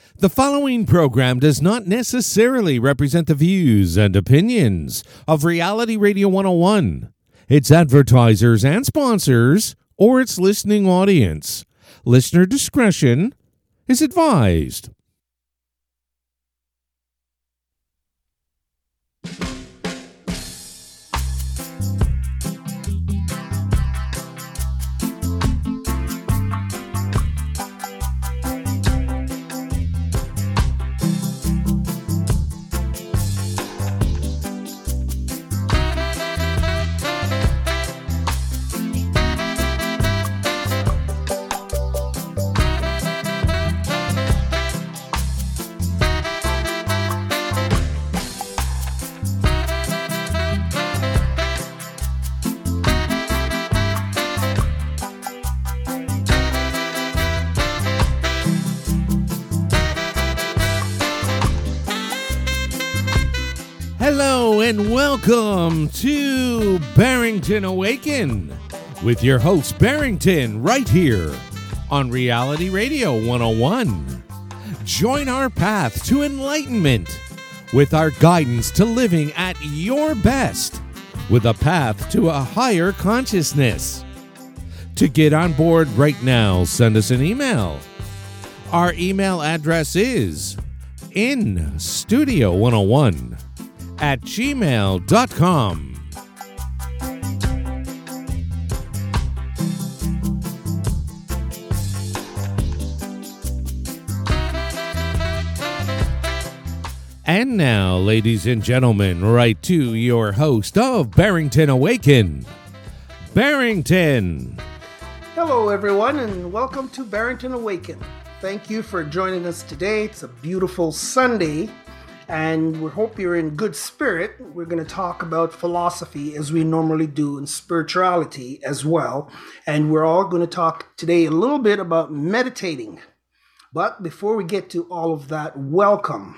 The following program does not necessarily represent the views and opinions of Reality Radio 101, its advertisers and sponsors, or its listening audience. Listener discretion is advised. Hello and welcome to Barrington Awaken with your host Barrington right here on Reality Radio 101. Join our path to enlightenment with our guidance to living at your best with a path to a higher consciousness. To get on board right now, send us an email. Our email address is instudio101 at gmail.com. And now, ladies and gentlemen, right to your host of Barrington Awaken, Barrington. Hello, everyone, and welcome to Barrington Awaken. Thank you for joining us today. It's a beautiful Sunday, and we hope you're in good spirit. We're going to talk about philosophy as we normally do, and spirituality as well. And we're all going to talk today a little bit about meditating. But before we get to all of that, welcome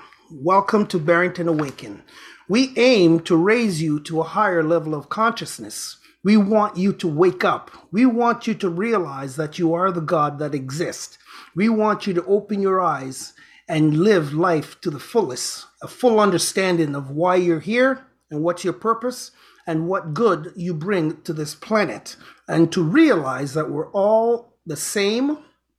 to Barrington Awaken. We aim to raise you to a higher level of consciousness. We want you to wake up. We want you to realize that you are the God that exists. We want you to open your eyes and live life to the fullest, a full understanding of why you're here and what's your purpose and what good you bring to this planet, and to realize that we're all the same,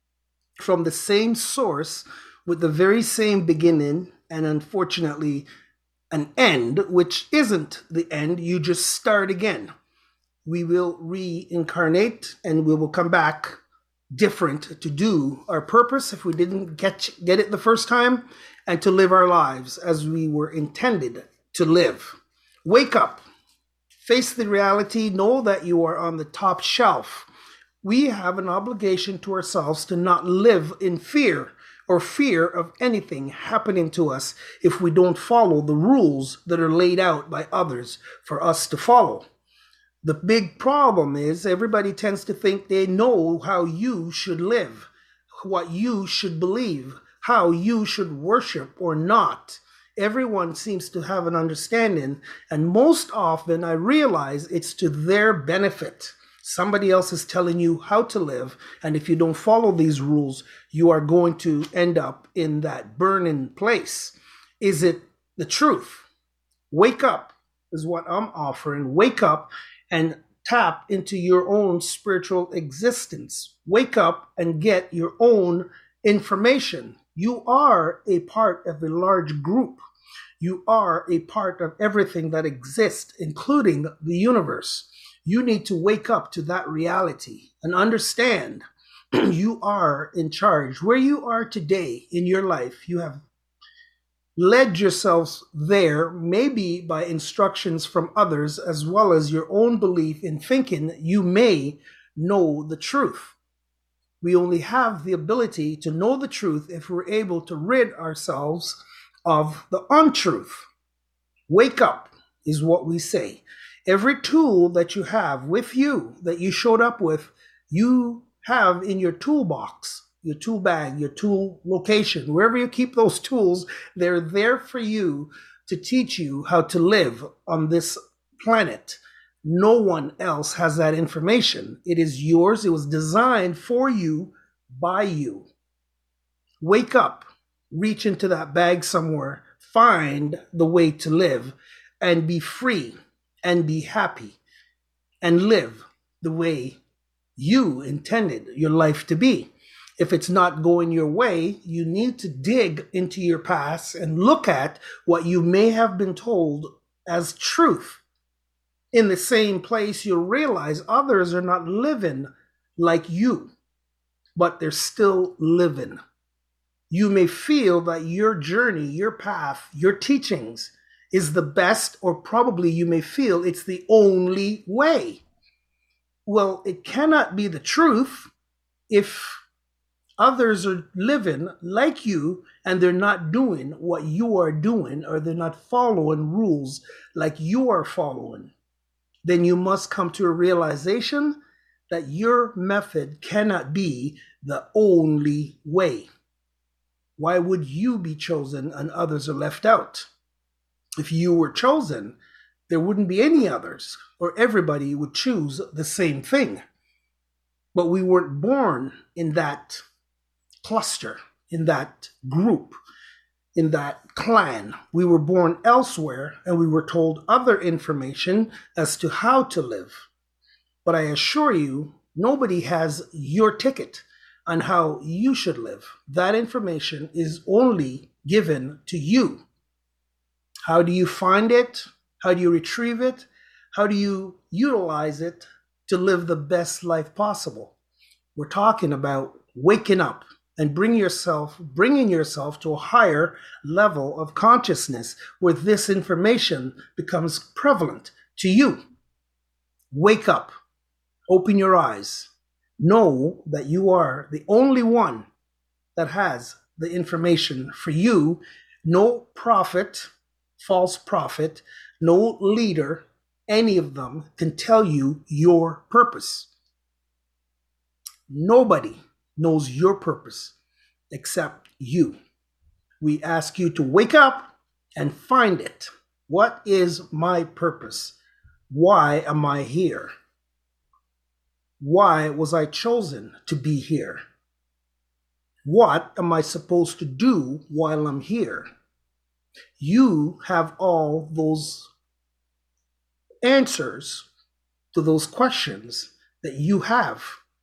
from the same source, with the very same beginning and unfortunately an end, which isn't the end. You just start again. We will reincarnate and we will come back different to do our purpose if we didn't get it the first time, and to live our lives as we were intended to live. Wake up, face the reality, know that you are on the top shelf. We have an obligation to ourselves to not live in fear or fear of anything happening to us if we don't follow the rules that are laid out by others for us to follow. The big problem is everybody tends to think they know how you should live, what you should believe, how you should worship or not. Everyone seems to have an understanding, and most often I realize it's to their benefit. Somebody else is telling you how to live, and if you don't follow these rules, you are going to end up in that burning place. Is it the truth? Wake up is what I'm offering. Wake up and tap into your own spiritual existence. Wake up and get your own information. You are a part of a large group. You are a part of everything that exists, including the universe. You need to wake up to that reality and understand you are in charge. Where you are today in your life, you have led yourselves there, maybe by instructions from others, as well as your own belief in thinking you may know the truth. We only have the ability to know the truth if we're able to rid ourselves of the untruth. Wake up is what we say. Every tool that you have with you, that you showed up with, you have in your toolbox, your tool bag, your tool location, wherever you keep those tools, they're there for you to teach you how to live on this planet. No one else has that information. It is yours. It was designed for you by you. Wake up. reach into that bag somewhere, find the way to live and be free and be happy and live the way you intended your life to be. If it's not going your way, you need to dig into your past and look at what you may have been told as truth. In the same place, you'll realize others are not living like you, but they're still living. You may feel that your journey, your path, your teachings is the best, or probably you may feel it's the only way. Well, it cannot be the truth if others are living like you and they're not doing what you are doing, or they're not following rules like you are following. Then you must come to a realization that your method cannot be the only way. Why would you be chosen and others are left out? If you were chosen, there wouldn't be any others, or everybody would choose the same thing. But we weren't born in that cluster, in that group, in that clan. We were born elsewhere, and we were told other information as to how to live. But I assure you, nobody has your ticket on how you should live. That information is only given to you. How do you find it? How do you retrieve it? How do you utilize it to live the best life possible? We're talking about waking up and bringing yourself to a higher level of consciousness where this information becomes prevalent to you. Wake up. Open your eyes. Know that you are the only one that has the information for you. No prophet, false prophet, no leader, any of them can tell you your purpose. Nobody knows your purpose except you. We ask you to wake up and find it. What is my purpose? Why am I here? Why was I chosen to be here? What am I supposed to do while I'm here? You have all those answers to those questions that you have.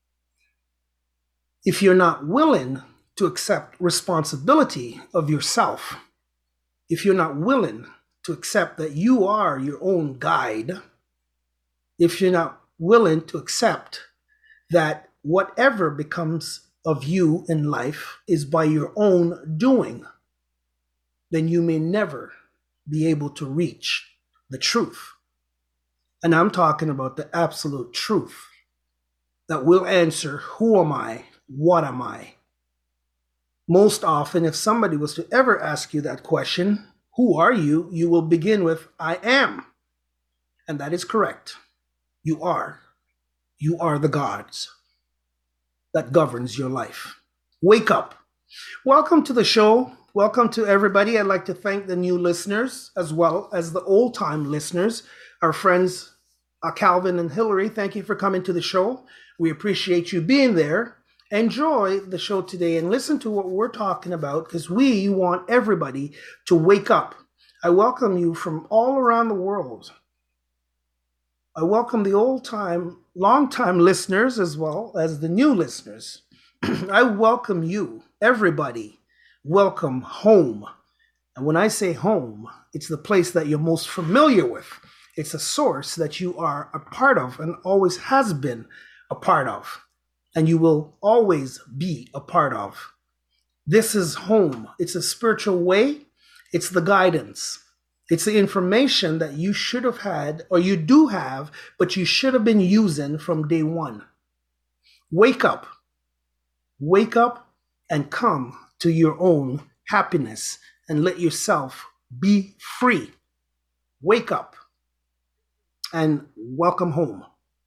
If you're not willing to accept responsibility of yourself, if you're not willing to accept that you are your own guide, if you're not willing to accept that whatever becomes of you in life is by your own doing, then you may never be able to reach the truth. And I'm talking about the absolute truth that will answer, who am I? What am I? Most often, if somebody was to ever ask you that question, who are you? You will begin with, I am. And that is correct. You are. You are the gods that governs your life. Wake up. Welcome to the show. Welcome to everybody. I'd like to thank the new listeners as well as the old-time listeners, our friends Calvin and Hillary. Thank you for coming to the show. We appreciate you being there. Enjoy the show today and listen to what we're talking about, because we want everybody to wake up. I welcome you from all around the world. I welcome the old-time, long-time listeners as well as the new listeners. I welcome you, everybody. Welcome home. And when I say home, it's the place that you're most familiar with. It's a source that you are a part of and always has been a part of. And you will always be a part of. This is home. It's a spiritual way. It's the guidance. It's the information that you should have had, or you do have, but you should have been using from day one. Wake up. Wake up and come to your own happiness and let yourself be free. Wake up and welcome home.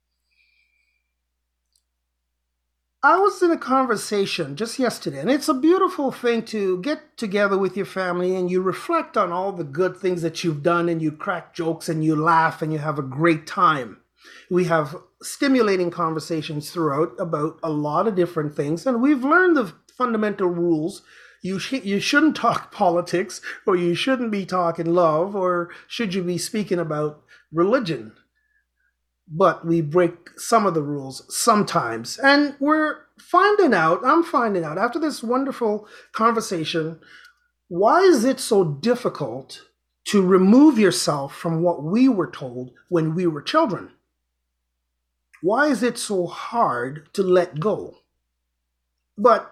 I was in a conversation just yesterday, and it's a beautiful thing to get together with your family and you reflect on all the good things that you've done, and you crack jokes and you laugh and you have a great time. We have stimulating conversations throughout about a lot of different things, and we've learned the fundamental rules, you shouldn't talk politics, or you shouldn't be talking love, or should you be speaking about religion. But we break some of the rules sometimes. And I'm finding out after this wonderful conversation, why is it so difficult to remove yourself from what we were told when we were children? Why is it so hard to let go? But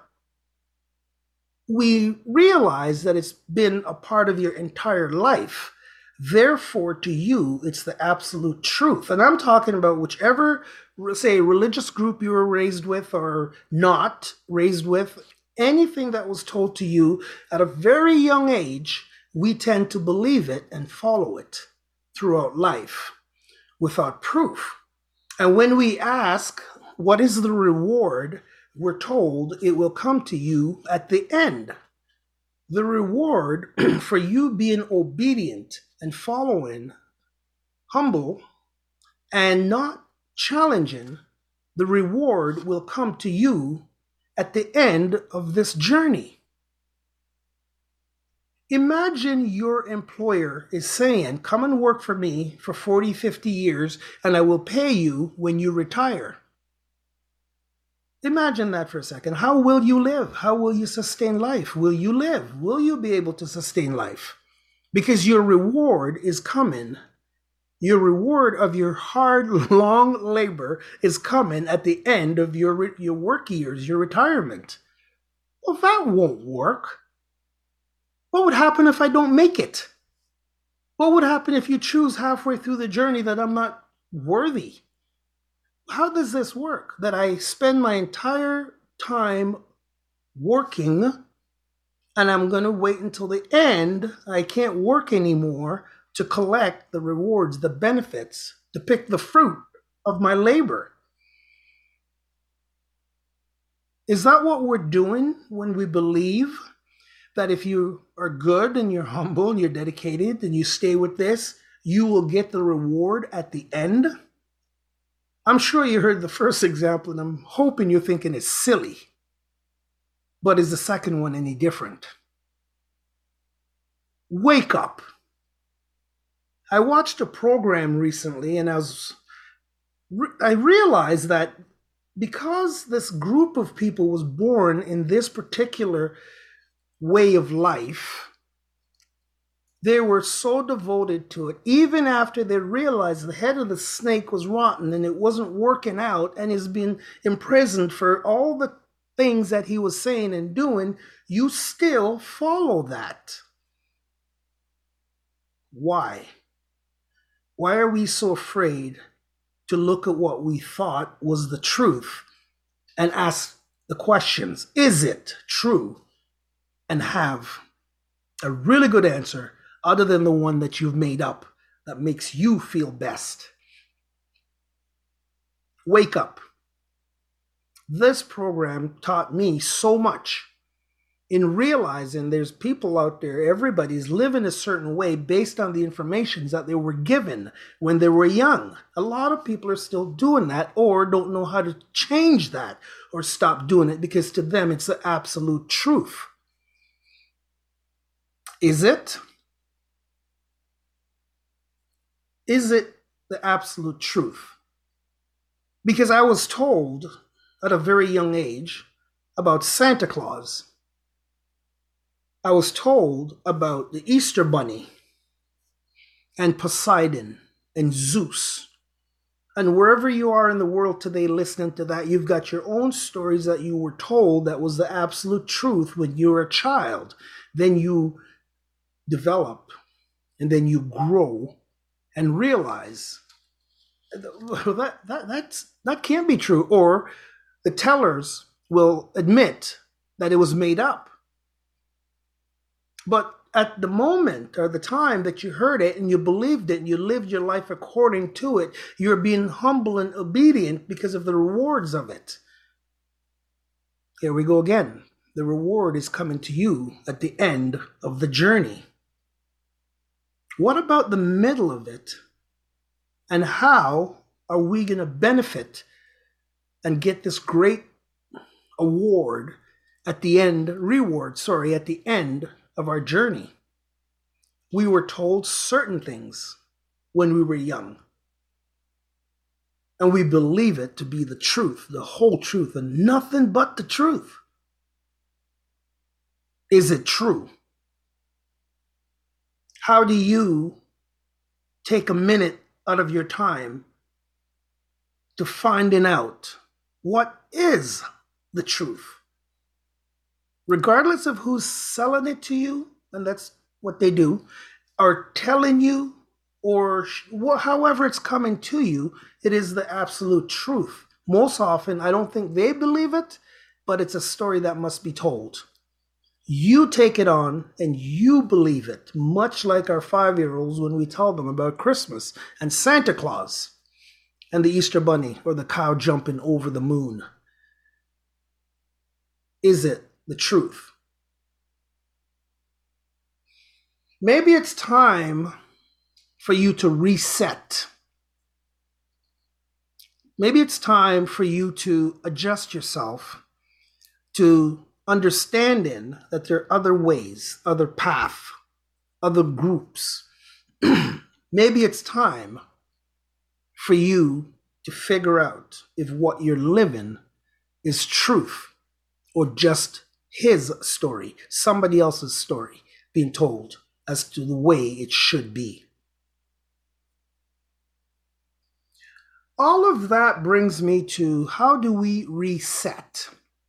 we realize that it's been a part of your entire life. Therefore, to you, it's the absolute truth. And I'm talking about whichever, say, religious group you were raised with or not raised with, anything that was told to you at a very young age, we tend to believe it and follow it throughout life without proof. And when we ask, what is the reward? We're told it will come to you at the end. The reward for you being obedient and following, humble, and not challenging, the reward will come to you at the end of this journey. Imagine your employer is saying, come and work for me for 40, 50 years, and I will pay you when you retire. Imagine that for a second. How will you live? How will you sustain life? Will you live? Will you be able to sustain life? Because your reward is coming. Your reward of your hard, long labor is coming at the end of your work years, your retirement. Well, that won't work. What would happen if I don't make it? What would happen if you choose halfway through the journey that I'm not worthy? How does this work? That I spend my entire time working and I'm going to wait until the end. I can't work anymore to collect the rewards, the benefits, to pick the fruit of my labor. Is that what we're doing when we believe that if you are good and you're humble and you're dedicated and you stay with this, you will get the reward at the end? I'm sure you heard the first example, and I'm hoping you're thinking it's silly. But is the second one any different? Wake up. I watched a program recently, and I realized that because this group of people was born in this particular way of life, they were so devoted to it, even after they realized the head of the snake was rotten and it wasn't working out and has been imprisoned for all the things that he was saying and doing, you still follow that. Why? Why are we so afraid to look at what we thought was the truth and ask the questions, is it true? And have a really good answer other than the one that you've made up that makes you feel best. Wake up. This program taught me so much in realizing there's people out there, everybody's living a certain way based on the information that they were given when they were young. A lot of people are still doing that or don't know how to change that or stop doing it because to them it's the absolute truth. Is it? Is it the absolute truth? Because I was told at a very young age about Santa Claus. I was told about the Easter Bunny and Poseidon and Zeus. And wherever you are in the world today listening to that, you've got your own stories that you were told that was the absolute truth when you were a child. Then you develop and then you grow and realize that can't be true. Or the tellers will admit that it was made up. But at the moment or the time that you heard it and you believed it and you lived your life according to it, you're being humble and obedient because of the rewards of it. Here we go again. The reward is coming to you at the end of the journey. What about the middle of it? And how are we going to benefit and get this great award at the end of our journey. We were told certain things when we were young, and we believe it to be the truth, the whole truth, and nothing but the truth. Is it true? How do you take a minute out of your time to finding out what is the truth? Regardless of who's selling it to you, and that's what they do, or telling you, or however it's coming to you, it is the absolute truth. Most often, I don't think they believe it, but it's a story that must be told. You take it on and you believe it, much like our 5-year-olds when we tell them about Christmas and Santa Claus and the Easter Bunny or the cow jumping over the moon. Is it the truth? Maybe it's time for you to reset. Maybe it's time for you to adjust yourself to understanding that there are other ways, other paths, other groups. Maybe it's time for you to figure out if what you're living is truth or just his story, somebody else's story being told as to the way it should be. All of that brings me to, how do we reset?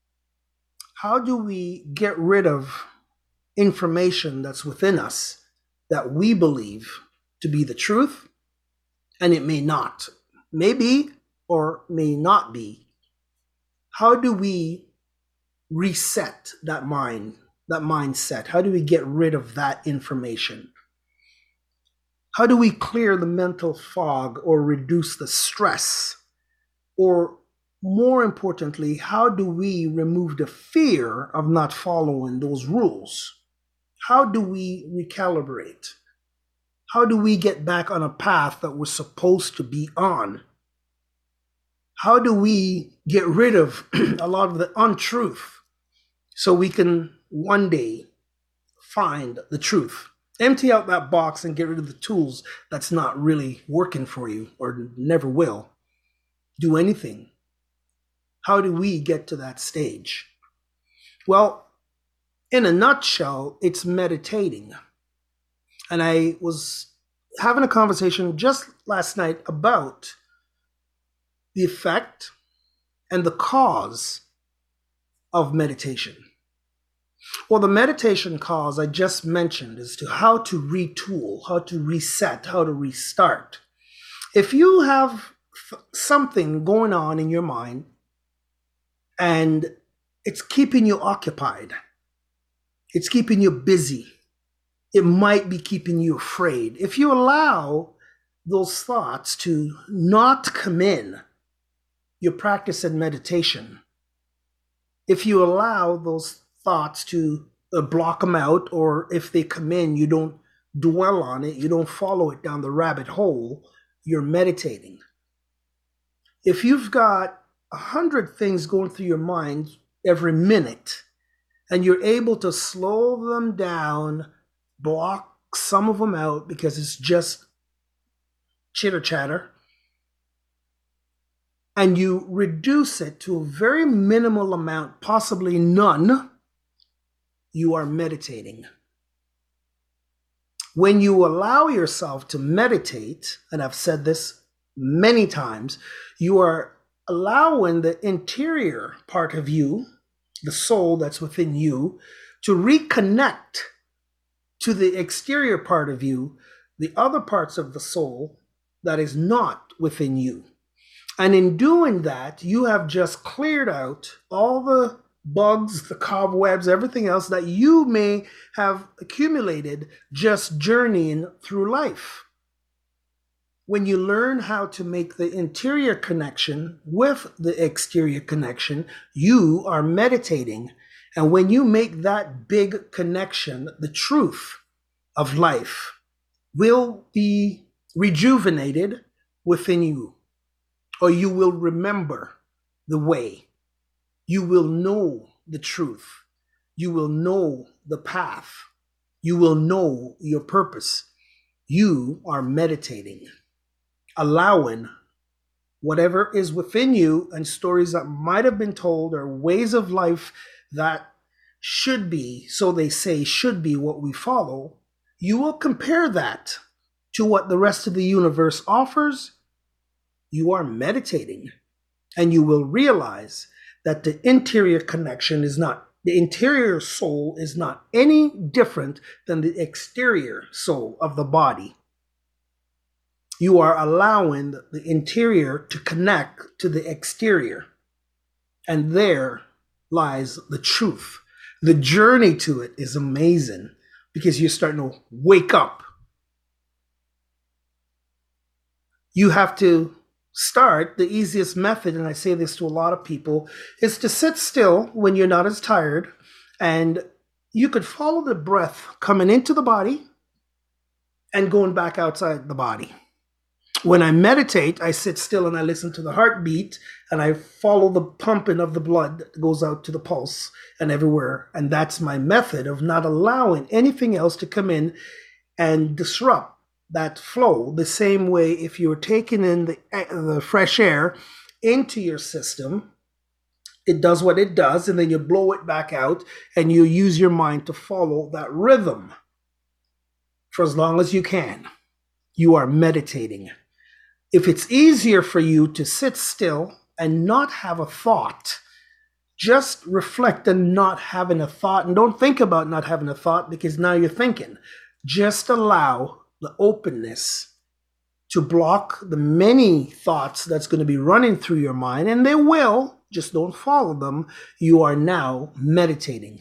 How do we get rid of information that's within us that we believe to be the truth, and it may not, may be or may not be? How do we reset that mind, that mindset? How do we get rid of that information? How do we clear the mental fog or reduce the stress? Or more importantly, how do we remove the fear of not following those rules? How do we recalibrate? How do we get back on a path that we're supposed to be on? How do we get rid of a lot of the untruth so we can one day find the truth? Empty out that box and get rid of the tools that's not really working for you or never will do anything. How do we get to that stage? Well, in a nutshell, it's meditating. And I was having a conversation just last night about the effect and the cause of meditation. Well, the meditation cause I just mentioned is to how to retool, how to reset, how to restart. If you have something going on in your mind and it's keeping you occupied, it's keeping you busy, it might be keeping you afraid. If you allow those thoughts to not come in, your practice in meditation, if you allow those thoughts to block them out, or if they come in, you don't dwell on it, you don't follow it down the rabbit hole, you're meditating. If you've got 100 things going through your mind every minute, and you're able to slow them down, block some of them out because it's just chitter chatter, and you reduce it to a very minimal amount, possibly none, you are meditating. When you allow yourself to meditate, and I've said this many times, you are allowing the interior part of you, the soul that's within you, to reconnect to the exterior part of you, the other parts of the soul that is not within you. And in doing that, you have just cleared out all the bugs, the cobwebs, everything else that you may have accumulated just journeying through life. When you learn how to make the interior connection with the exterior connection, you are meditating. And when you make that big connection, the truth of life will be rejuvenated within you, or you will remember the way. You will know the truth. You will know the path. You will know your purpose. You are meditating, allowing whatever is within you and stories that might have been told or ways of life that should be, so they say, should be what we follow. You will compare that to what the rest of the universe offers. You are meditating, and you will realize that the interior connection is not, the interior soul is not any different than the exterior soul of the body. You are allowing the interior to connect to the exterior. And there lies the truth. The journey to it is amazing because you're starting to wake up. You have to start, the easiest method, and I say this to a lot of people, is to sit still when you're not as tired. And you could follow the breath coming into the body and going back outside the body. When I meditate, I sit still and I listen to the heartbeat and I follow the pumping of the blood that goes out to the pulse and everywhere. And that's my method of not allowing anything else to come in and disrupt that flow. The same way if you were taking in the fresh air into your system, it does what it does, and then you blow it back out and you use your mind to follow that rhythm for as long as you can. You are meditating. If it's easier for you to sit still and not have a thought, just reflect on not having a thought, and don't think about not having a thought because now you're thinking. Just allow the openness to block the many thoughts that's going to be running through your mind, and they will, just don't follow them. You are now meditating.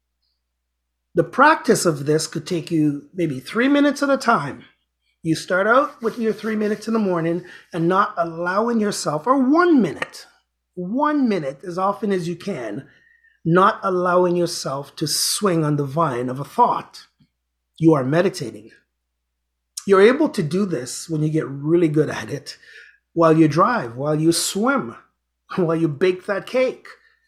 The practice of this could take you maybe 3 minutes at a time. You start out with your 3 minutes in the morning and not allowing yourself, or 1 minute as often as you can, not allowing yourself to swing on the vine of a thought. You are meditating. You're able to do this when you get really good at it while you drive, while you swim, while you bake that cake.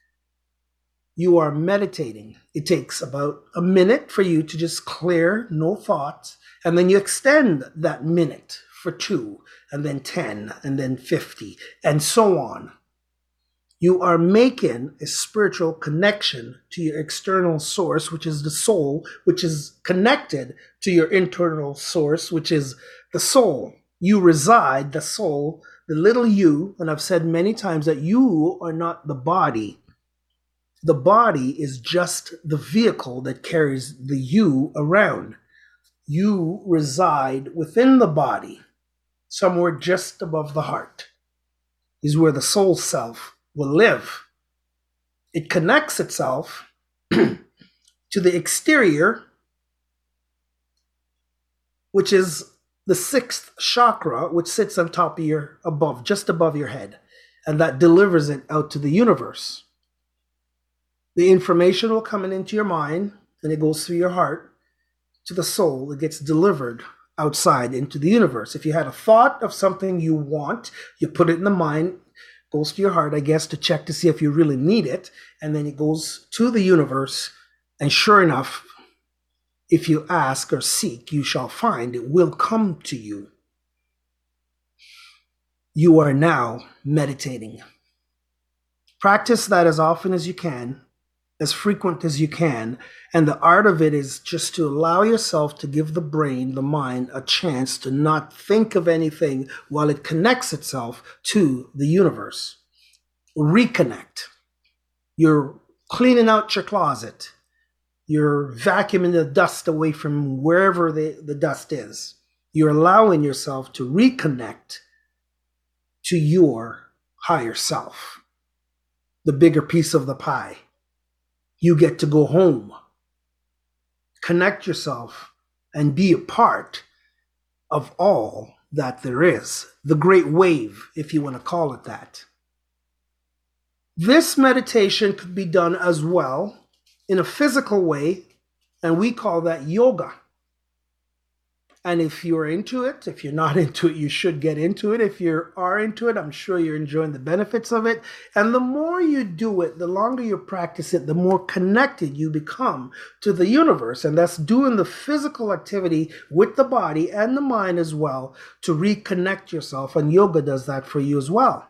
You are meditating. It takes about a minute for you to just clear, no thoughts, and then you extend that minute for 2, and then 10, and then 50, and so on. You are making a spiritual connection to your external source, which is the soul, which is connected to your internal source, which is the soul. You reside, the soul, the little you, and I've said many times that you are not the body. The body is just the vehicle that carries the you around. You reside within the body, somewhere just above the heart, is where the soul self will live. It connects itself to the exterior, which is the 6th chakra, which sits on top of just above your head, and that delivers it out to the universe. The information will come into your mind, and it goes through your heart to the soul. It gets delivered outside into the universe. If you had a thought of something you want, you put it in the mind, goes to your heart, I guess, to check to see if you really need it, and then it goes to the universe, and sure enough, if you ask or seek, you shall find. It will come to you. You are now meditating. Practice that as often as you can, as frequent as you can, and the art of it is just to allow yourself to give the brain, the mind, a chance to not think of anything while it connects itself to the universe. Reconnect. You're cleaning out your closet. You're vacuuming the dust away from wherever the dust is. You're allowing yourself to reconnect to your higher self, the bigger piece of the pie. You get to go home, connect yourself, and be a part of all that there is. The great wave, if you want to call it that. This meditation could be done as well in a physical way, and we call that yoga. And if you're into it, if you're not into it, you should get into it. If you are into it, I'm sure you're enjoying the benefits of it. And the more you do it, the longer you practice it, the more connected you become to the universe. And that's doing the physical activity with the body and the mind as well to reconnect yourself. And yoga does that for you as well.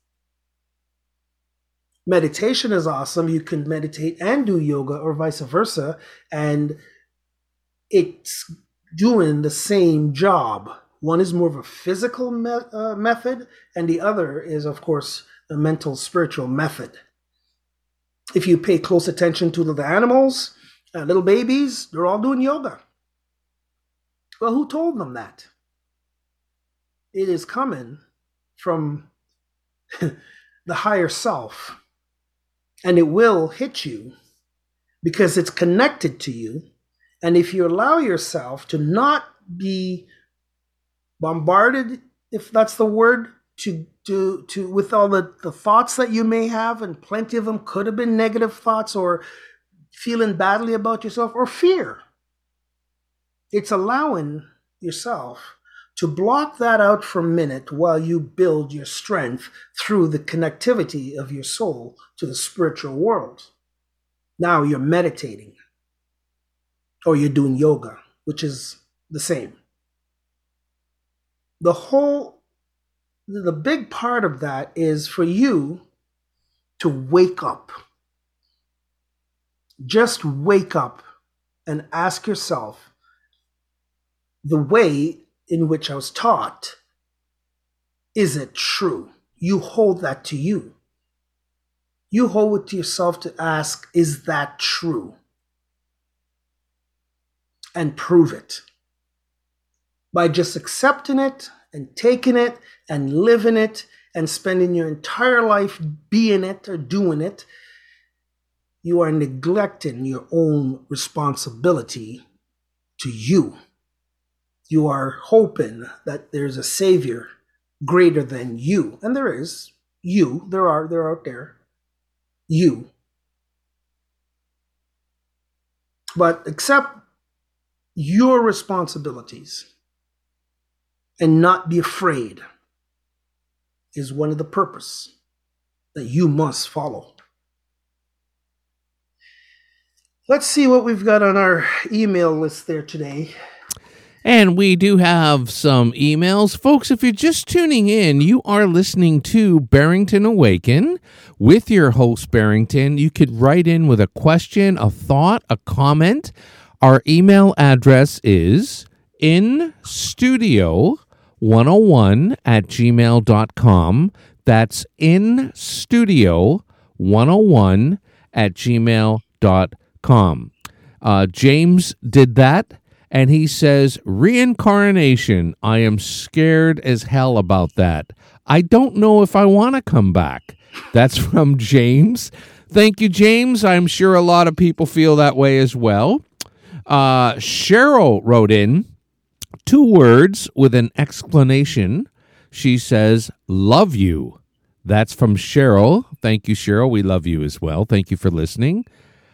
Meditation is awesome. You can meditate and do yoga or vice versa. And it's doing the same job. One is more of a physical method, and the other is, of course, a mental, spiritual method. If you pay close attention to the animals, little babies, they're all doing yoga. Well, who told them that? It is coming from the higher self, and it will hit you because it's connected to you. And if you allow yourself to not be bombarded, if that's the word, to with all the thoughts that you may have, and plenty of them could have been negative thoughts or feeling badly about yourself or fear. It's allowing yourself to block that out for a minute while you build your strength through the connectivity of your soul to the spiritual world. Now you're meditating. Or you're doing yoga, which is the same. The big part of that is for you to wake up. Just wake up and ask yourself, the way in which I was taught, is it true? You hold that to you. You hold it to yourself to ask, is that true? And prove it by just accepting it and taking it and living it and spending your entire life being it or doing it. You are neglecting your own responsibility to you. You are hoping that there's a savior greater than you, and there is. They're out there. You. But accept your responsibilities and not be afraid is one of the purpose that you must follow. Let's see what we've got on our email list there today. And we do have some emails. Folks, if you're just tuning in, you are listening to Barrington Awaken with your host, Barrington. You could write in with a question, a thought, a comment. Our email address is instudio101@gmail.com. That's instudio101@gmail.com. James did that, and he says, reincarnation, I am scared as hell about that. I don't know if I want to come back. That's from James. Thank you, James. I'm sure a lot of people feel that way as well. Cheryl wrote in 2 words with an explanation. She says, love you. That's from Cheryl. Thank you, Cheryl. We love you as well. Thank you for listening.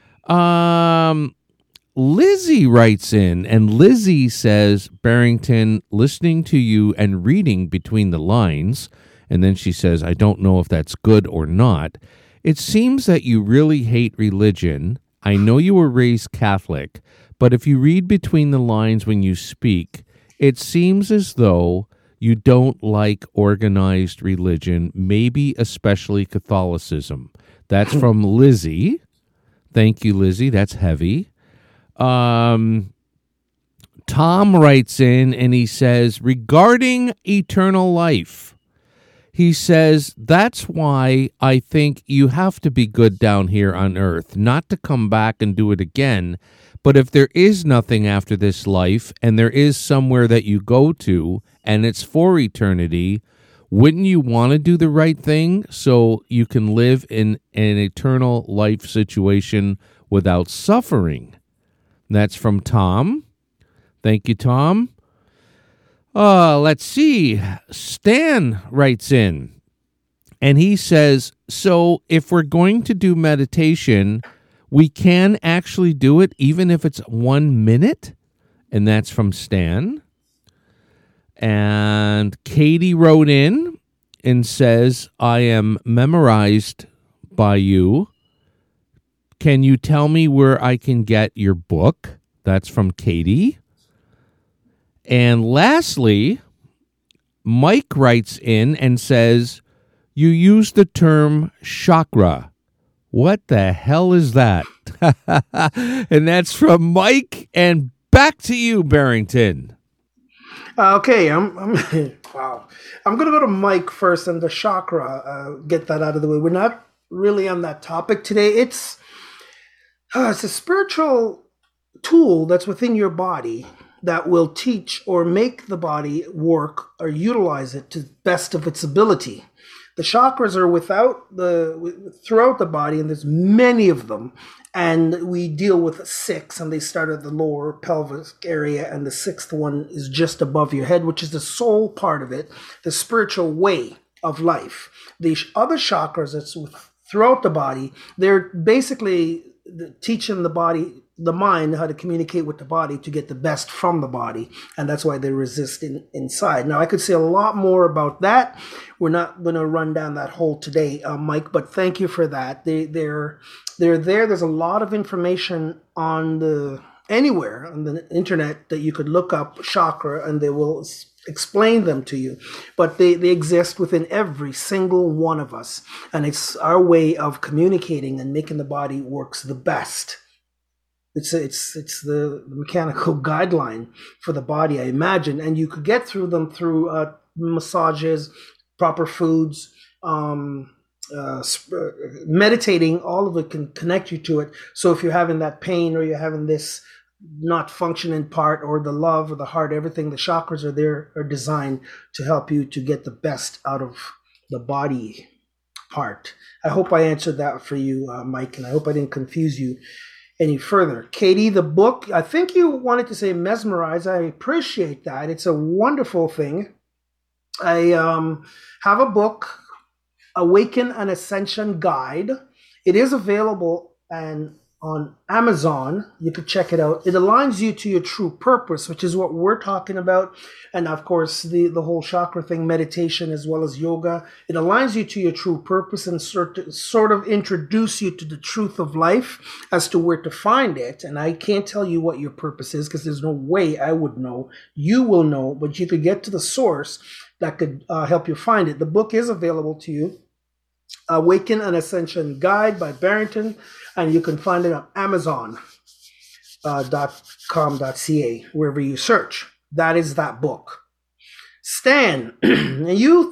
Lizzie writes in, and Lizzie says, Barrington, listening to you and reading between the lines, and then she says, I don't know if that's good or not. It seems that you really hate religion. I know you were raised Catholic, but if you read between the lines when you speak, it seems as though you don't like organized religion, maybe especially Catholicism. That's from Lizzie. Thank you, Lizzie. That's heavy. Tom writes in and he says, regarding eternal life, he says, that's why I think you have to be good down here on earth, not to come back and do it again. But if there is nothing after this life and there is somewhere that you go to and it's for eternity, wouldn't you want to do the right thing so you can live in an eternal life situation without suffering? That's from Tom. Thank you, Tom. Let's see. Stan writes in, and he says, so if we're going to do meditation, we can actually do it even if it's 1 minute? And that's from Stan. And Katie wrote in and says, I am memorized by you. Can you tell me where I can get your book? That's from Katie. And lastly, Mike writes in and says, you use the term chakra. What the hell is that? And that's from Mike. And back to you, Barrington. Okay, I'm wow. I'm going to go to Mike first and the chakra, get that out of the way. We're not really on that topic today. It's a spiritual tool that's within your body that will teach or make the body work or utilize it to the best of its ability. The chakras are throughout the body, and there's many of them. And we deal with 6, and they start at the lower pelvic area, and the 6th one is just above your head, which is the soul part of it, the spiritual way of life. The other chakras that's throughout the body, they're basically teaching the mind how to communicate with the body to get the best from the body, and that's why they resist inside. Now, I could say a lot more about that. We're not going to run down that hole today, Mike, but thank you for that. They're there. There's a lot of information anywhere on the internet that you could look up chakra, and they will explain them to you, but they exist within every single one of us, and it's our way of communicating and making the body works the best. It's the mechanical guideline for the body, I imagine, and you could get through them through massages, proper foods, meditating. All of it can connect you to it. So if you're having that pain, or you're having this not functioning part, or the love or the heart, everything, the chakras are designed to help you to get the best out of the body part. I hope I answered that for you, Mike, and I hope I didn't confuse you any further. Katie, the book, I think you wanted to say mesmerize. I appreciate that. It's a wonderful thing. I have a book, Awaken an Ascension Guide. It is available on Amazon. You could check it out. It aligns you to your true purpose, which is what we're talking about. And of course, the whole chakra thing, meditation as well as yoga. It aligns you to your true purpose and sort of introduce you to the truth of life as to where to find it. And I can't tell you what your purpose is, because there's no way I would know. You will know, but you could get to the source that could help you find it. The book is available to you. Awaken an Ascension Guide by Barrington, and you can find it on Amazon.com.ca, wherever you search. That is that book. Stan, you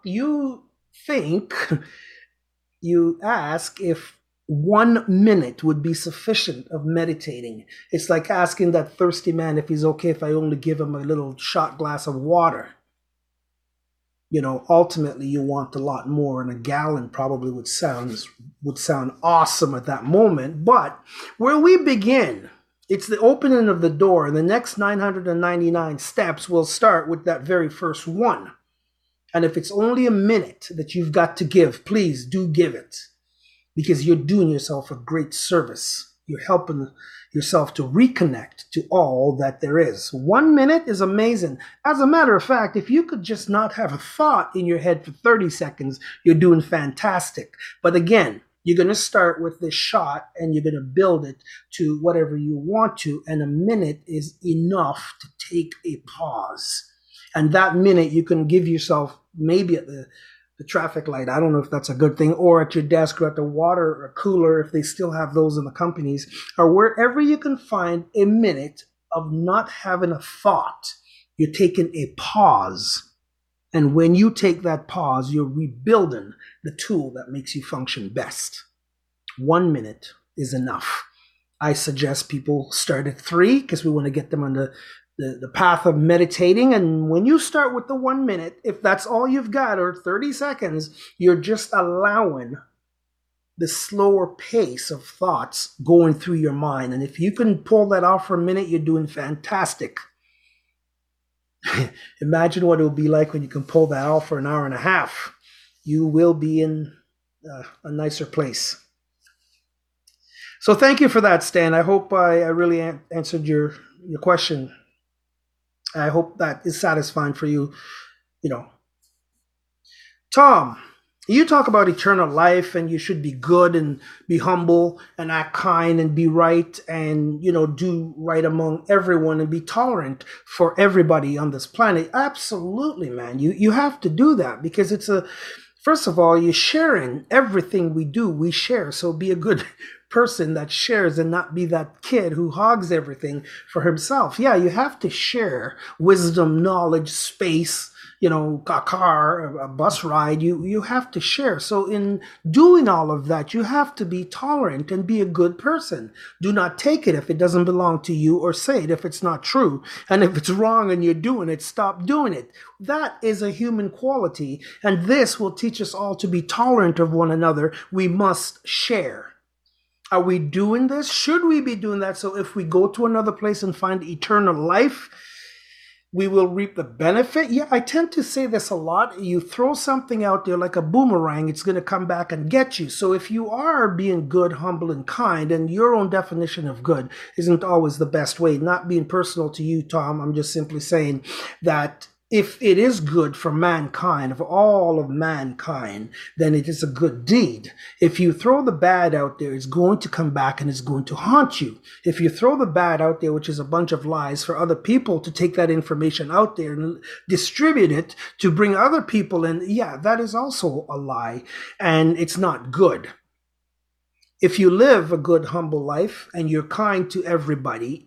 ask if 1 minute would be sufficient of meditating. It's like asking that thirsty man if he's okay if I only give him a little shot glass of water. You know, ultimately you want a lot more, and a gallon probably would sound awesome at that moment. But where we begin, it's the opening of the door, and the next 999 steps will start with that very first one. And if it's only a minute that you've got to give, please do give it, because you're doing yourself a great service. You're helping yourself to reconnect to all that there is. 1 minute is amazing. As a matter of fact, if you could just not have a thought in your head for 30 seconds, you're doing fantastic. But again, you're going to start with this shot, and you're going to build it to whatever you want to. And a minute is enough to take a pause. And that minute you can give yourself maybe at the traffic light. I don't know if that's a good thing, or at your desk, or at the water or cooler, if they still have those in the companies, or wherever you can find a minute of not having a thought. You're taking a pause. And when you take that pause, you're rebuilding the tool that makes you function best. 1 minute is enough. I suggest people start at 3, because we want to get them on the path of meditating. And when you start with the 1 minute, if that's all you've got, or 30 seconds, you're just allowing the slower pace of thoughts going through your mind. And if you can pull that off for a minute, you're doing fantastic. Imagine what it will be like when you can pull that off for an hour and a half. You will be in a nicer place. So thank you for that, Stan. I hope I really answered your question. I hope that is satisfying for you, you know. Tom, you talk about eternal life and you should be good and be humble and act kind and be right and, do right among everyone and be tolerant for everybody on this planet. Absolutely, man. You have to do that because first of all, you're sharing everything we do. We share. So be a good person that shares and not be that kid who hogs everything for himself. Yeah, you have to share wisdom, knowledge, space, a car, a bus ride. You have to share. So in doing all of that, you have to be tolerant and be a good person. Do not take it if it doesn't belong to you, or say it if it's not true. And if it's wrong and you're doing it, stop doing it. That is a human quality. And this will teach us all to be tolerant of one another. We must share. Are we doing this? Should we be doing that? So if we go to another place and find eternal life, we will reap the benefit. Yeah, I tend to say this a lot. You throw something out there like a boomerang, it's going to come back and get you. So if you are being good, humble, and kind, and your own definition of good isn't always the best way, not being personal to you, Tom, I'm just simply saying that if it is good for mankind, for all of mankind, then it is a good deed. If you throw the bad out there, it's going to come back and it's going to haunt you. If you throw the bad out there, which is a bunch of lies, for other people to take that information out there and distribute it to bring other people in, yeah, that is also a lie, and it's not good. If you live a good, humble life and you're kind to everybody,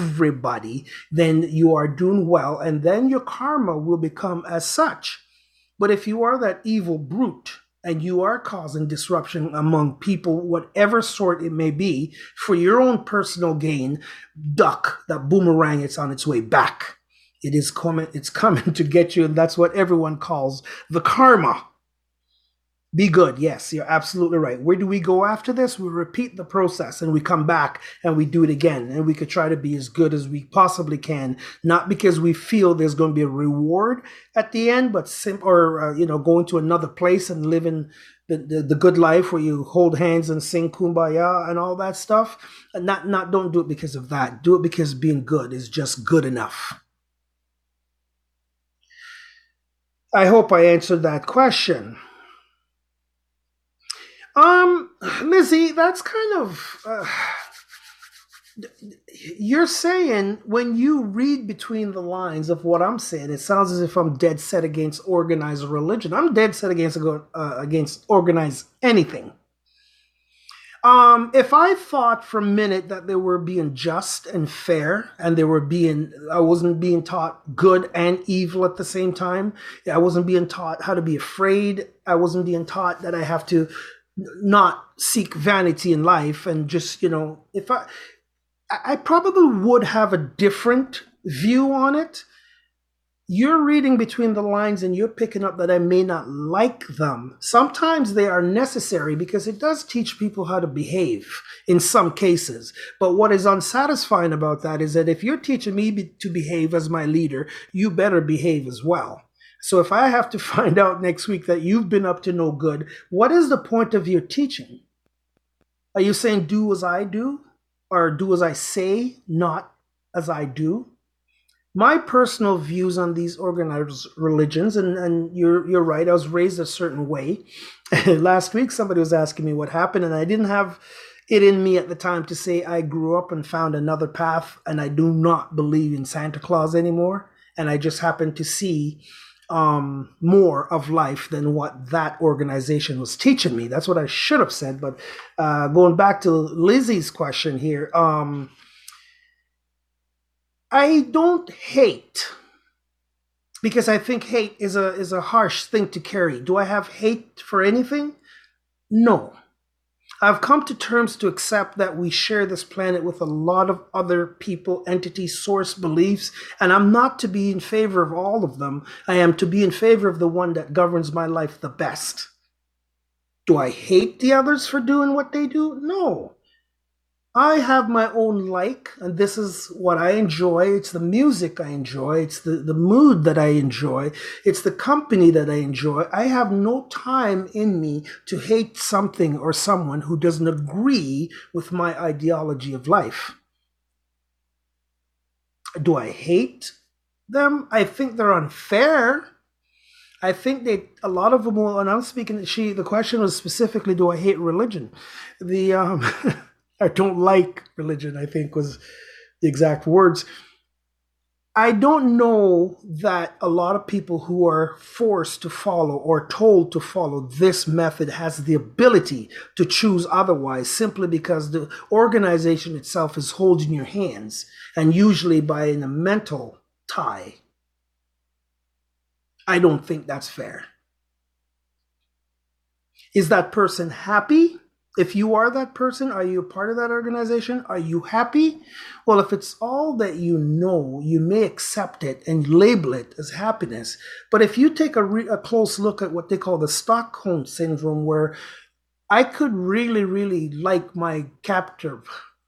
then you are doing well, and then your karma will become as such. But if you are that evil brute and you are causing disruption among people, whatever sort it may be, for your own personal gain, duck that boomerang. It's on its way back. It's coming to get you, and that's what everyone calls the karma. Be good. Yes, you're absolutely right. Where do we go after this? We repeat the process and we come back and we do it again. And we could try to be as good as we possibly can, not because we feel there's going to be a reward at the end, but going to another place and living the good life where you hold hands and sing kumbaya and all that stuff. And don't do it because of that. Do it because being good is just good enough. I hope I answered that question. Lizzie, that's kind of, you're saying when you read between the lines of what I'm saying, it sounds as if I'm dead set against organized religion. I'm dead set against organized anything. If I thought for a minute that they were being just and fair and I wasn't being taught good and evil at the same time. I wasn't being taught how to be afraid. I wasn't being taught that I have to not seek vanity in life, and just, if I probably would have a different view on it. You're reading between the lines and you're picking up that I may not like them. Sometimes they are necessary because it does teach people how to behave in some cases. But what is unsatisfying about that is that if you're teaching me to behave as my leader, you better behave as well. So if I have to find out next week that you've been up to no good, what is the point of your teaching? Are you saying do as I do, or do as I say, not as I do? My personal views on these organized religions, and you're right, I was raised a certain way. Last week somebody was asking me what happened, and I didn't have it in me at the time to say I grew up and found another path, and I do not believe in Santa Claus anymore, and I just happened to see more of life than what that organization was teaching me. That's what I should have said. But going back to Lizzie's question here, I don't hate, because I think hate is a harsh thing to carry. Do I have hate for anything? No. I've come to terms to accept that we share this planet with a lot of other people, entities, source, beliefs, and I'm not to be in favor of all of them. I am to be in favor of the one that governs my life the best. Do I hate the others for doing what they do? No. I have my own and this is what I enjoy. It's the music I enjoy. It's the mood that I enjoy. It's the company that I enjoy. I have no time in me to hate something or someone who doesn't agree with my ideology of life. Do I hate them. I think they're unfair. I think a lot of them will, and I'm speaking, the question was specifically, do I hate religion? I don't like religion, I think was the exact words. I don't know that a lot of people who are forced to follow or told to follow this method has the ability to choose otherwise, simply because the organization itself is holding your hands, and usually by a mental tie. I don't think that's fair. Is that person happy? If you are that person, are you a part of that organization? Are you happy? Well, if it's all that you know, you may accept it and label it as happiness. But if you take a close look at what they call the Stockholm Syndrome, where I could really, really like my capturer,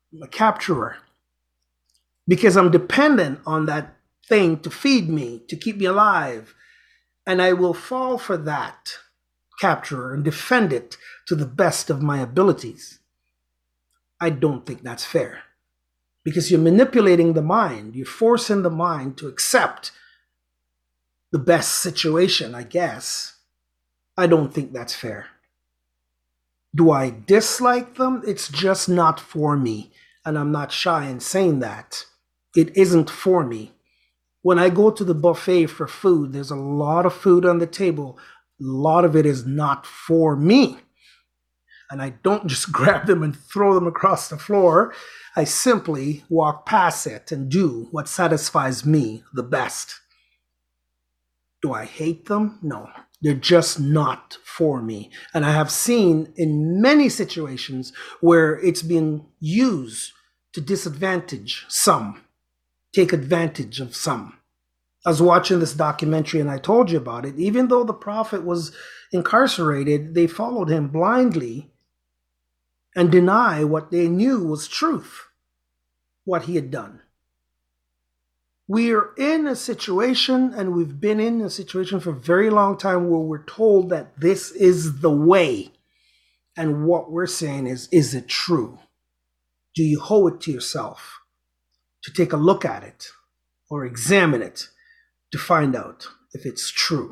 because I'm dependent on that thing to feed me, to keep me alive, and I will fall for that capturer and defend it to the best of my abilities. I don't think that's fair, because you're manipulating the mind. You're forcing the mind to accept the best situation, I guess. I don't think that's fair. Do I dislike them? It's just not for me, and I'm not shy in saying that. It isn't for me. When I go to the buffet for food, there's a lot of food on the table. A lot of it is not for me. And I don't just grab them and throw them across the floor. I simply walk past it and do what satisfies me the best. Do I hate them? No. They're just not for me. And I have seen in many situations where it's been used to disadvantage some, take advantage of some. I was watching this documentary and I told you about it. Even though the prophet was incarcerated, they followed him blindly and deny what they knew was truth, what he had done. We are in a situation, and we've been in a situation for a very long time, where we're told that this is the way. And what we're saying is it true? Do you owe it to yourself to take a look at it or examine it to find out if it's true?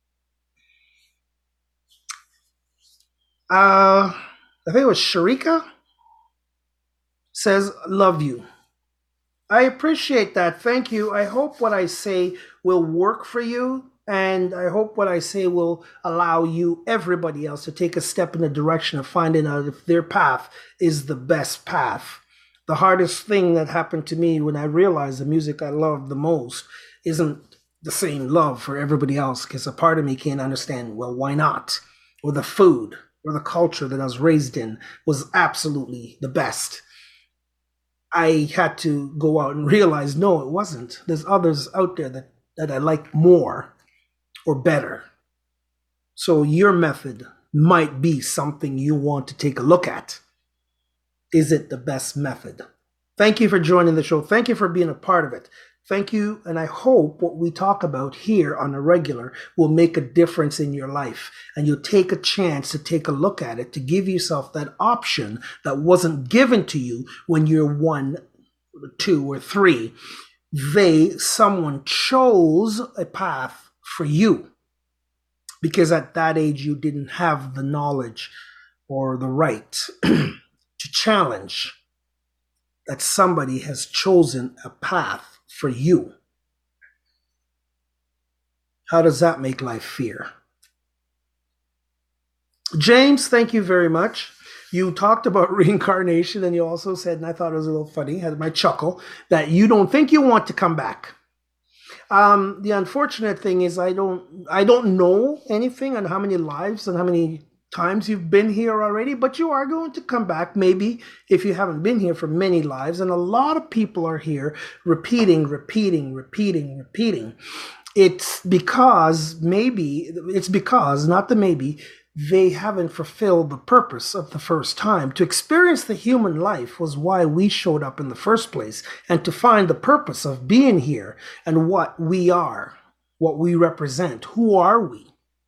I think it was Sharika says, love you. I appreciate that. Thank you. I hope what I say will work for you. And I hope what I say will allow you, everybody else, to take a step in the direction of finding out if their path is the best path. The hardest thing that happened to me when I realized the music I love the most isn't the same love for everybody else, because a part of me can't understand, well, why not? Or the food or the culture that I was raised in was absolutely the best. I had to go out and realize, no, it wasn't. There's others out there that I like more or better. So your method might be something you want to take a look at. Is it the best method? Thank you for joining the show. Thank you for being a part of it. Thank you, and I hope what we talk about here on a regular will make a difference in your life, and you'll take a chance to take a look at it, to give yourself that option that wasn't given to you when you're 1, 2, or 3. Someone chose a path for you, because at that age you didn't have the knowledge or the right to challenge that somebody has chosen a path for you. How does that make life fair? James, thank you very much. You talked about reincarnation, and you also said, and I thought it was a little funny, had my chuckle, that you don't think you want to come back. The unfortunate thing is I don't know anything on how many lives and how many times you've been here already, but you are going to come back, maybe if you haven't been here for many lives. And a lot of people are here repeating. It's because, they haven't fulfilled the purpose of the first time. To experience the human life was why we showed up in the first place, and to find the purpose of being here and what we are, what we represent. Who are we?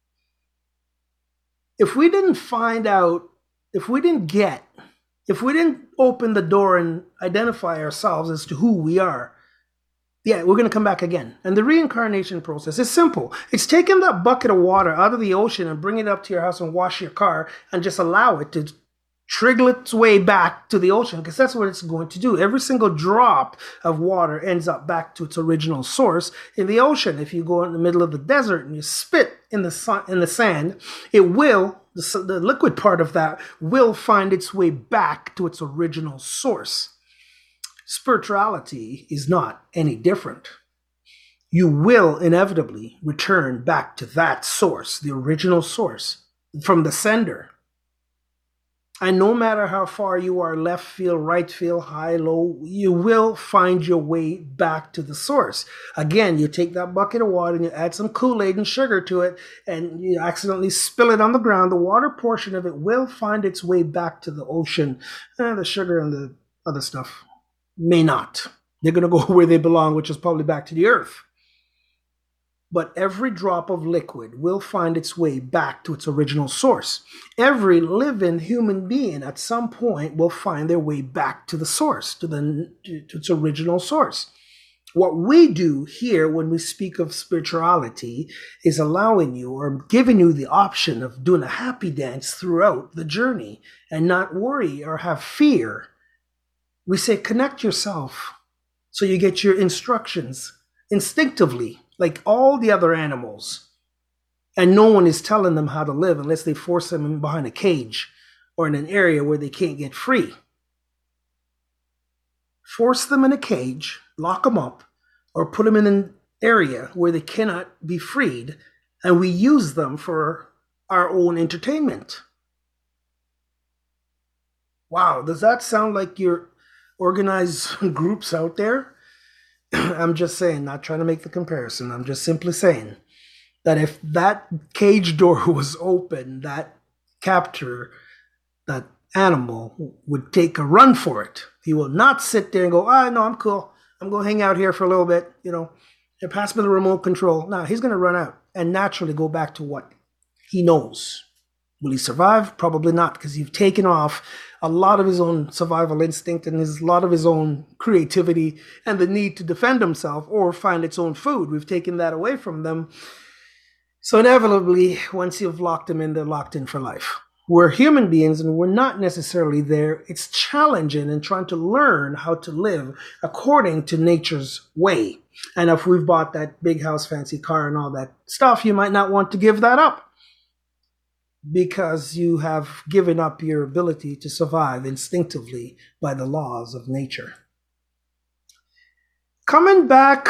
If we didn't find out, if we didn't open the door and identify ourselves as to who we are, Yeah, we're going to come back again. And the reincarnation process is simple. It's taking that bucket of water out of the ocean and bring it up to your house and wash your car and just allow it to trigger its way back to the ocean, because that's what it's going to do. Every single drop of water ends up back to its original source in the ocean. If you go in the middle of the desert and you spit in the sand, it will, the liquid part of that will find its way back to its original source. Spirituality is not any different. You will inevitably return back to that source, the original source, from the sender. And no matter how far you are left field, right field, high, low, you will find your way back to the source. Again, you take that bucket of water and you add some Kool-Aid and sugar to it and you accidentally spill it on the ground. The water portion of it will find its way back to the ocean. The sugar and the other stuff may not. They're going to go where they belong, which is probably back to the earth. But every drop of liquid will find its way back to its original source. Every living human being at some point will find their way back to the source, to its original source. What we do here when we speak of spirituality is allowing you or giving you the option of doing a happy dance throughout the journey and not worry or have fear. We say connect yourself so you get your instructions instinctively, like all the other animals. And no one is telling them how to live unless they force them behind a cage or in an area where they can't get free. Force them in a cage, lock them up, or put them in an area where they cannot be freed, and we use them for our own entertainment. Wow, does that sound like your organized groups out there? I'm just saying, not trying to make the comparison. I'm just simply saying that if that cage door was open, that captor, that animal would take a run for it. He will not sit there and go, no, I'm cool. I'm going to hang out here for a little bit, and pass me the remote control. No, he's going to run out and naturally go back to what he knows. Will he survive? Probably not, because you've taken off a lot of his own survival instinct and a lot of his own creativity and the need to defend himself or find its own food. We've taken that away from them. So inevitably, once you've locked them in, they're locked in for life. We're human beings and we're not necessarily there. It's challenging and trying to learn how to live according to nature's way. And if we've bought that big house, fancy car and all that stuff, you might not want to give that up, because you have given up your ability to survive instinctively by the laws of nature. Coming back,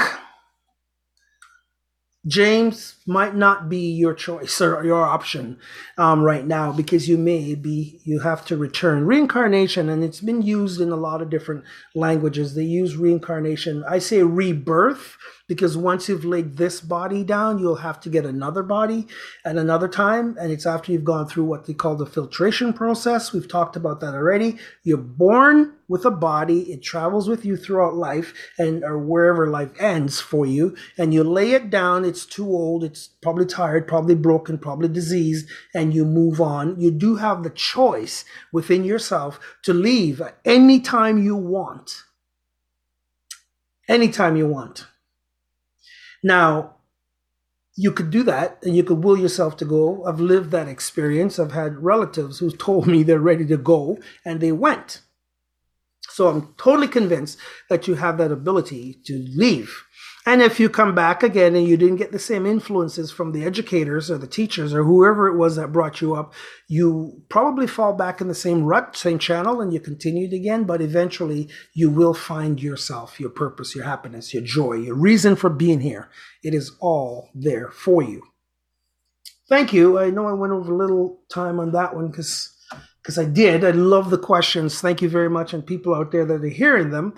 James might not be your choice or your option right now, because you have to return. Reincarnation, and it's been used in a lot of different languages. They use reincarnation. I say rebirth, because once you've laid this body down, you'll have to get another body at another time. And it's after you've gone through what they call the filtration process. We've talked about that already. You're born with a body. It travels with you throughout life or wherever life ends for you. And you lay it down. It's too old. It's probably tired, probably broken, probably diseased. And you move on. You do have the choice within yourself to leave at any time you want. Anytime you want. Now, you could do that and you could will yourself to go. I've lived that experience. I've had relatives who told me they're ready to go and they went. So I'm totally convinced that you have that ability to leave. And if you come back again and you didn't get the same influences from the educators or the teachers or whoever it was that brought you up, you probably fall back in the same rut, same channel, and you continued again. But eventually you will find yourself, your purpose, your happiness, your joy, your reason for being here. It is all there for you. Thank you. I know I went over a little time on that one because I did. I love the questions. Thank you very much. And people out there that are hearing them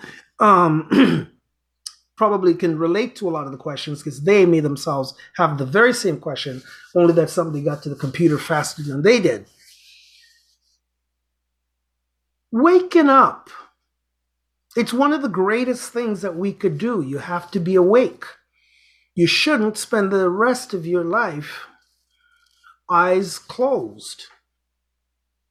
probably can relate to a lot of the questions, because they may themselves have the very same question, only that somebody got to the computer faster than they did. Waking up. It's one of the greatest things that we could do. You have to be awake. You shouldn't spend the rest of your life eyes closed.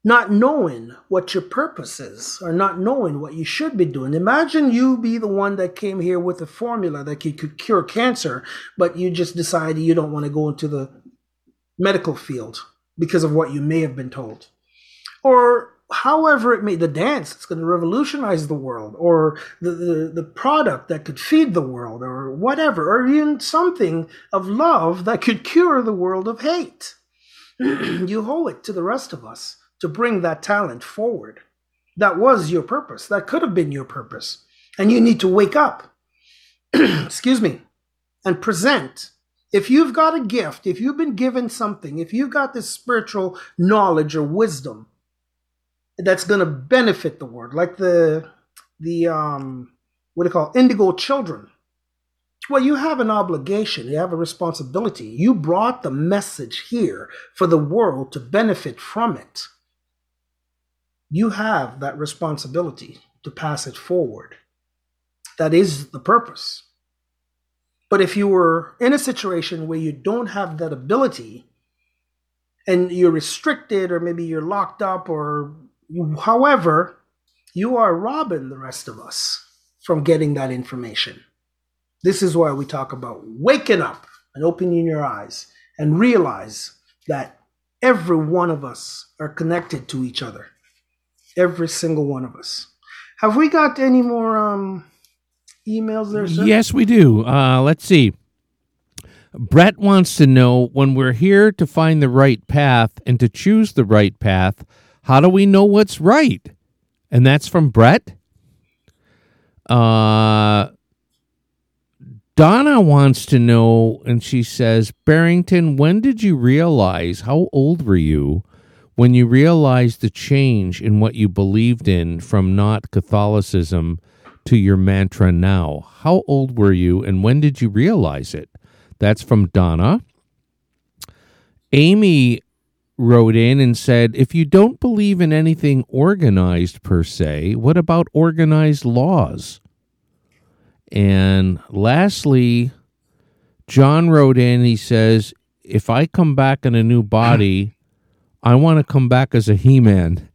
not knowing what your purpose is or not knowing what you should be doing. Imagine you be the one that came here with a formula that could cure cancer, but you just decided you don't want to go into the medical field because of what you may have been told. Or however it may, the dance that's going to revolutionize the world, or the product that could feed the world, or whatever, or even something of love that could cure the world of hate. You owe it to the rest of us to bring that talent forward. That was your purpose. That could have been your purpose. And you need to wake up, excuse me, and present. If you've got a gift, if you've been given something, if you've got this spiritual knowledge or wisdom that's going to benefit the world, like the what do you call it? Indigo children. Well, you have an obligation, you have a responsibility. You brought the message here for the world to benefit from it. You have that responsibility to pass it forward. That is the purpose. But if you were in a situation where you don't have that ability and you're restricted, or maybe you're locked up, or however, you are robbing the rest of us from getting that information. This is why we talk about waking up and opening your eyes and realize that every one of us are connected to each other. Every single one of us. Have we got any more emails there, sir? Yes, we do. Let's see. Brett wants to know, when we're here to find the right path and to choose the right path, how do we know what's right? And that's from Brett. Donna wants to know, and she says, Barrington, when did you realize, how old were you when you realized the change in what you believed in from not Catholicism to your mantra now? How old were you, and when did you realize it? That's from Donna. Amy wrote in and said, if you don't believe in anything organized per se, what about organized laws? And lastly, John wrote in, he says, if I come back in a new body, I want to come back as a He-Man,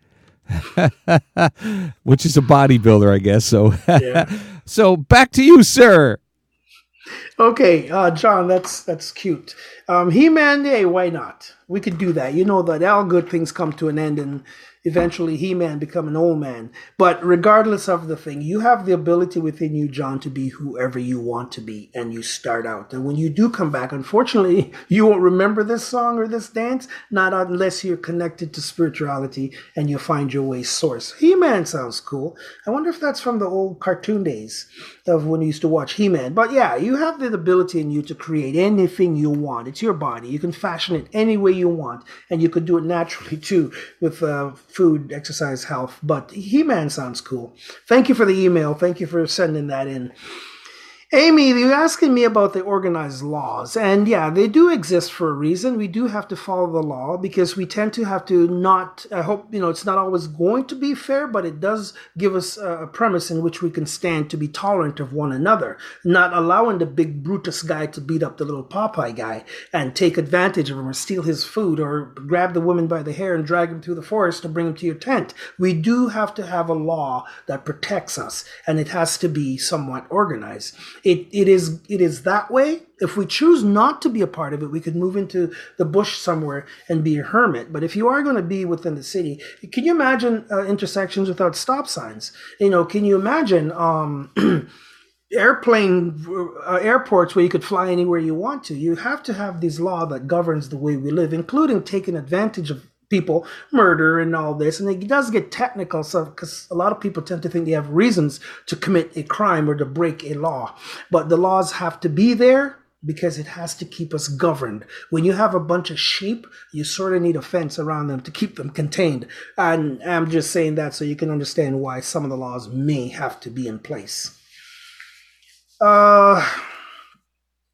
which is a bodybuilder, I guess. So, yeah. So back to you, sir. Okay, John, that's cute. He-Man, hey, why not? We could do that. You know that all good things come to an end, and eventually He-Man become an old man. But regardless of the thing, you have the ability within you, John, to be whoever you want to be, and you start out. And when you do come back, unfortunately, you won't remember this song or this dance, not unless you're connected to spirituality and you find your way source. He-Man sounds cool. I wonder if that's from the old cartoon days of when you used to watch He-Man. But yeah, you have the ability in you to create anything you want. It's your body. You can fashion it any way you want, and you could do it naturally too with food, exercise, health. But He-Man sounds cool. Thank you for the email. Thank you for sending that in. Amy, you're asking me about the organized laws. And yeah, they do exist for a reason. We do have to follow the law because we tend to have to not, I hope, it's not always going to be fair, but it does give us a premise in which we can stand to be tolerant of one another, not allowing the big Brutus guy to beat up the little Popeye guy and take advantage of him or steal his food or grab the woman by the hair and drag him through the forest to bring him to your tent. We do have to have a law that protects us, and it has to be somewhat organized. It is that way. If we choose not to be a part of it, we could move into the bush somewhere and be a hermit. But if you are going to be within the city, can you imagine intersections without stop signs? Can you imagine airports where you could fly anywhere you want to? You have to have this law that governs the way we live, including taking advantage of people, murder and all this. And it does get technical, so because a lot of people tend to think they have reasons to commit a crime or to break a law. But the laws have to be there because it has to keep us governed. When you have a bunch of sheep, you sort of need a fence around them to keep them contained. And I'm just saying that so you can understand why some of the laws may have to be in place.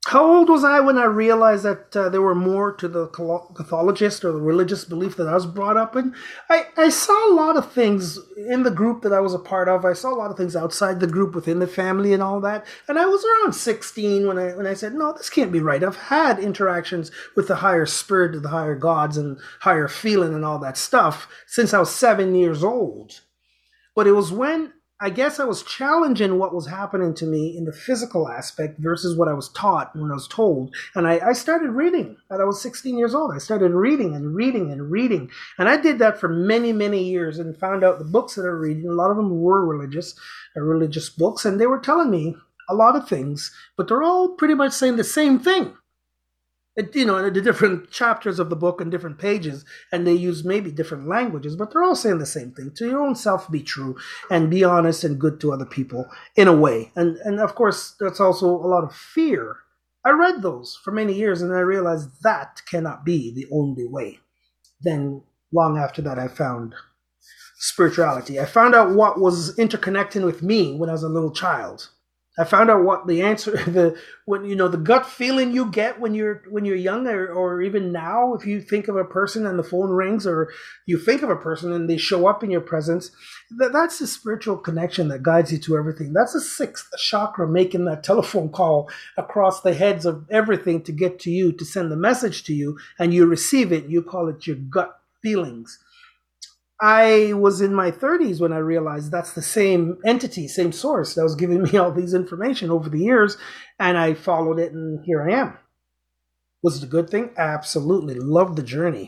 How old was I when I realized that there were more to the Cathologist or the religious belief that I was brought up in? I saw a lot of things in the group that I was a part of. I saw a lot of things outside the group, within the family and all that. And I was around 16 when I said, no, this can't be right. I've had interactions with the higher spirit, the higher gods and higher feeling and all that stuff since I was 7 years old. But it was when I guess I was challenging what was happening to me in the physical aspect versus what I was taught and when I was told. And I started reading at I was 16 years old. I started reading and reading and reading. And I did that for many, many years and found out the books that I was reading, a lot of them were religious books. And they were telling me a lot of things, but they're all pretty much saying the same thing. The different chapters of the book and different pages, and they use maybe different languages, but they're all saying the same thing. To your own self, be true and be honest and good to other people in a way. And of course, that's also a lot of fear. I read those for many years, and I realized that cannot be the only way. Then long after that, I found spirituality. I found out what was interconnecting with me when I was a little child. I found out what the answer, the gut feeling you get when you're young, or even now, if you think of a person and the phone rings, or you think of a person and they show up in your presence, that's the spiritual connection that guides you to everything. That's the sixth chakra making that telephone call across the heads of everything to get to you, to send the message to you, and you receive it. You call it your gut feelings. I was in my 30s when I realized that's the same entity, same source that was giving me all these information over the years, and I followed it, and here I am. Was it a good thing? Absolutely. Loved the journey.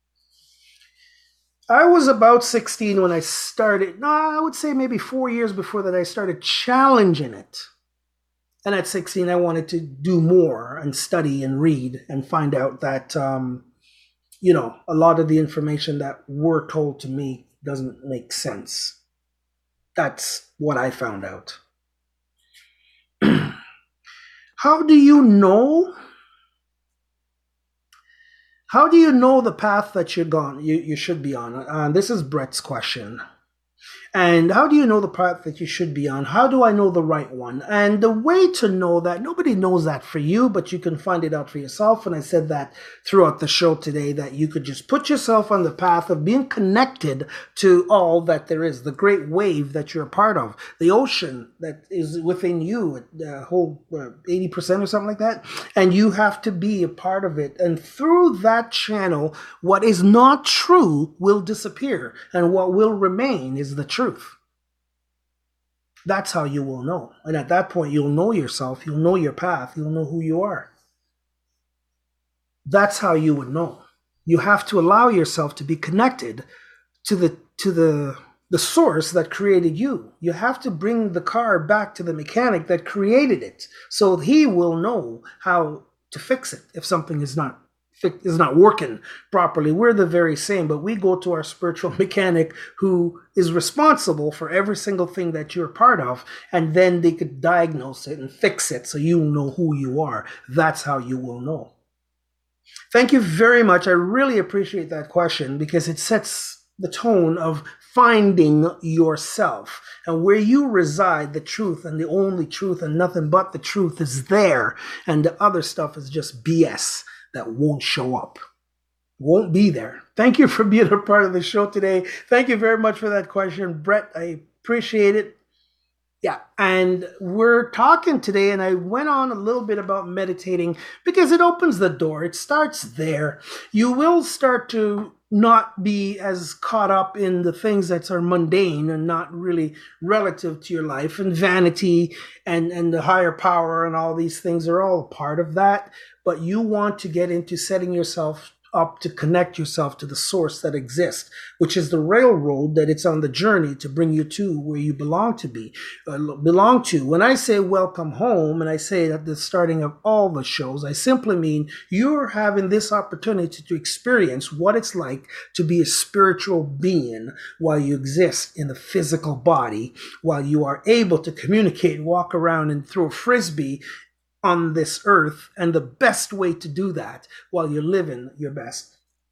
I was about 16 when I started, I would say maybe 4 years before that I started challenging it. And at 16, I wanted to do more and study and read and find out that a lot of the information that were told to me doesn't make sense. That's what I found out. How do you know? How do you know the path that you should be on? This is Brett's question. And how do you know the path that you should be on? How do I know the right one? And the way to know that, nobody knows that for you, but you can find it out for yourself. And I said that throughout the show today, that you could just put yourself on the path of being connected to all that there is, the great wave that you're a part of, the ocean that is within you, the whole 80% or something like that. And you have to be a part of it. And through that channel, what is not true will disappear. And what will remain is the truth. That's how you will know. And at that point, you'll know yourself. You'll know your path. You'll know who you are. That's how you would know. You have to allow yourself to be connected to the source that created you. You have to bring the car back to the mechanic that created it, so he will know how to fix it if something is not working properly. We're the very same, but we go to our spiritual mechanic who is responsible for every single thing that you're part of, and then they could diagnose it and fix it so you know who you are. That's how you will know. Thank you very much. I really appreciate that question, because it sets the tone of finding yourself, and where you reside, the truth and the only truth and nothing but the truth is there, and the other stuff is just BS that won't show up, won't be there. Thank you for being a part of the show today. Thank you very much for that question, Brett. I appreciate it. Yeah, and we're talking today, and I went on a little bit about meditating because it opens the door. It starts there. You will start to not be as caught up in the things that are mundane and not really relative to your life, and vanity and the higher power and all these things are all a part of that. But you want to get into setting yourself up to connect yourself to the source that exists, which is the railroad that it's on the journey to bring you to where you belong to. When I say welcome home, and I say at the starting of all the shows, I simply mean you're having this opportunity to experience what it's like to be a spiritual being while you exist in the physical body, while you are able to communicate, walk around and throw a frisbee on this earth. And the best way to do that while you're living your best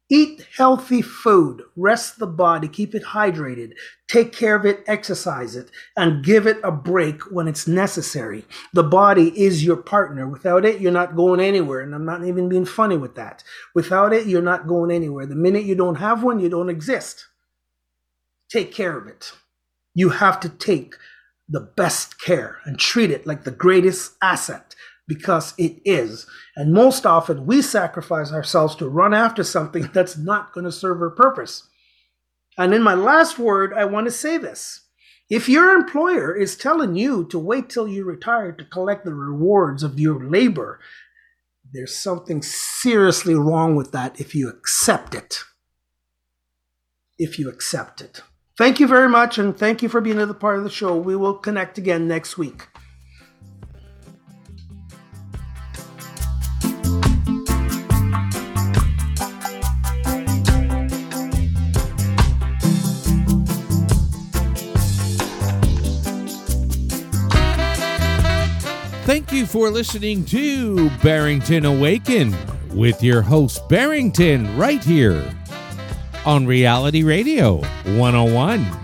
Eat healthy food, rest the body, keep it hydrated, take care of it, exercise it, and give it a break when it's necessary. The body is your partner. Without it, you're not going anywhere. And I'm not even being funny with that. Without it, you're not going anywhere. The minute you don't have one, you don't exist. Take care of it. You have to take the best care and treat it like the greatest asset, because it is. And most often we sacrifice ourselves to run after something that's not going to serve our purpose. And in my last word, I want to say this. If your employer is telling you to wait till you retire to collect the rewards of your labor, there's something seriously wrong with that if you accept it. If you accept it. Thank you very much, and thank you for being a part of the show. We will connect again next week. Thank you for listening to Barrington Awaken with your host Barrington right here on Reality Radio 101.